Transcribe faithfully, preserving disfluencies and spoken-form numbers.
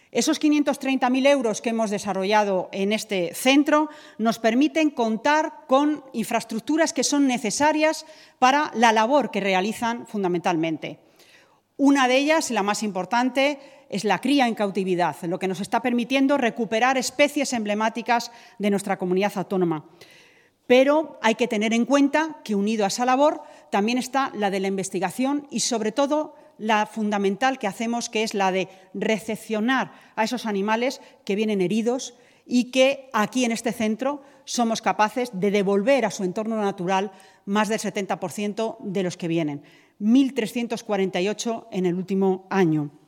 Esos quinientos treinta mil euros que hemos desarrollado en este centro nos permiten contar con infraestructuras que son necesarias para la labor que realizan fundamentalmente. Una de ellas, la más importante, es la cría en cautividad, lo que nos está permitiendo recuperar especies emblemáticas de nuestra comunidad autónoma. Pero hay que tener en cuenta que, unido a esa labor, también está la de la investigación y, sobre todo, la fundamental que hacemos, que es la de recepcionar a esos animales que vienen heridos y que aquí en este centro somos capaces de devolver a su entorno natural más del setenta por ciento de los que vienen, mil trescientos cuarenta y ocho en el último año.